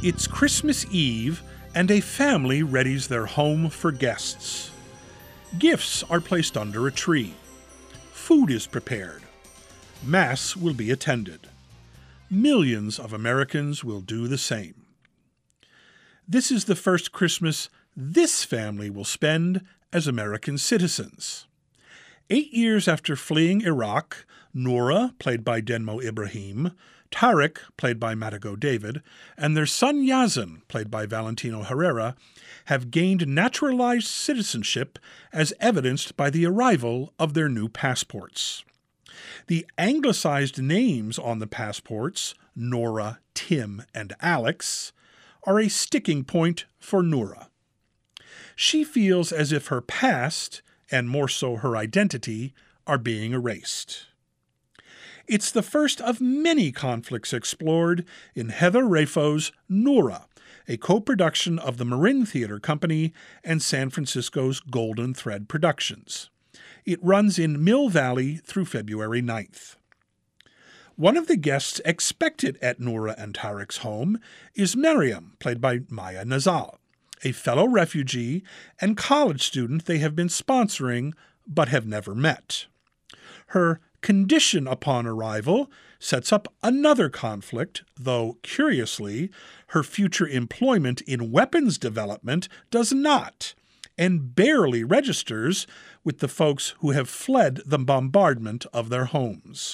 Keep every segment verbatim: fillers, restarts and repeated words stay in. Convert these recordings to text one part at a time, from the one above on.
It's Christmas Eve, and a family readies their home for guests. Gifts are placed under a tree. Food is prepared. Mass will be attended. Millions of Americans will do the same. This is the first Christmas this family will spend as American citizens. Eight years after fleeing Iraq, Noura, played by Denmo Ibrahim, Tarek, played by Matago David, and their son Yazan, played by Valentino Herrera, have gained naturalized citizenship as evidenced by the arrival of their new passports. The anglicized names on the passports, Nora, Tim, and Alex, are a sticking point for Noura. She feels as if her past, and more so her identity, are being erased. It's the first of many conflicts explored in Heather Rafo's Noura, a co-production of the Marin Theater Company and San Francisco's Golden Thread Productions. It runs in Mill Valley through February ninth. One of the guests expected at Noura and Tarek's home is Miriam, played by Maya Nazal, a fellow refugee and college student they have been sponsoring but have never met. Her condition upon arrival sets up another conflict, though, curiously, her future employment in weapons development does not, and barely registers with the folks who have fled the bombardment of their homes.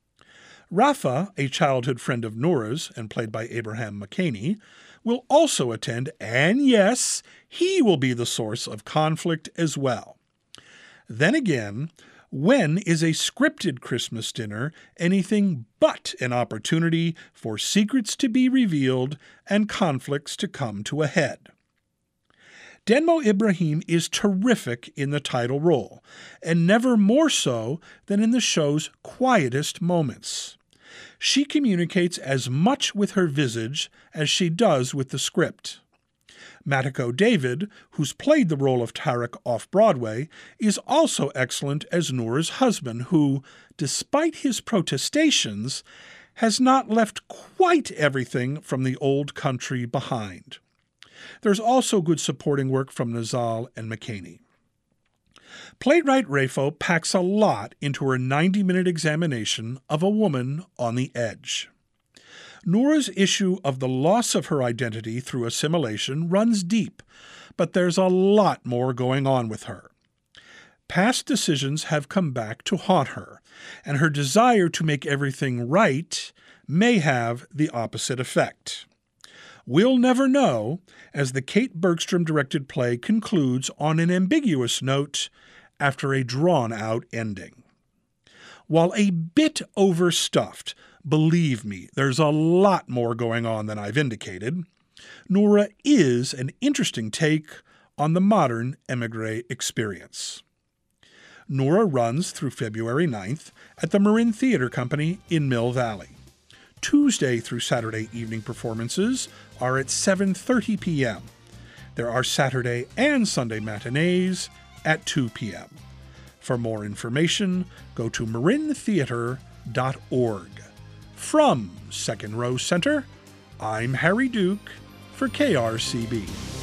Rafa, a childhood friend of Noura's and played by Abraham McCaney, will also attend, and yes, he will be the source of conflict as well. Then again, when is a scripted Christmas dinner anything but an opportunity for secrets to be revealed and conflicts to come to a head? Denmo Ibrahim is terrific in the title role, and never more so than in the show's quietest moments. She communicates as much with her visage as she does with the script. Matago David, who's played the role of Tarek off-Broadway, is also excellent as Noura's husband, who, despite his protestations, has not left quite everything from the old country behind. There's also good supporting work from Nazal and McCaney. Playwright Rafo packs a lot into her ninety-minute examination of a woman on the edge. Noura's issue of the loss of her identity through assimilation runs deep, but there's a lot more going on with her. Past decisions have come back to haunt her, and her desire to make everything right may have the opposite effect. We'll never know, as the Kate Bergstrom-directed play concludes on an ambiguous note after a drawn-out ending. While a bit overstuffed, believe me, there's a lot more going on than I've indicated, Noura is an interesting take on the modern émigré experience. Noura runs through February ninth at the Marin Theater Company in Mill Valley. Tuesday through Saturday evening performances are at seven thirty p.m. There are Saturday and Sunday matinees at two p.m. For more information, go to marin theater dot org. From Second Row Center, I'm Harry Duke for K R C B.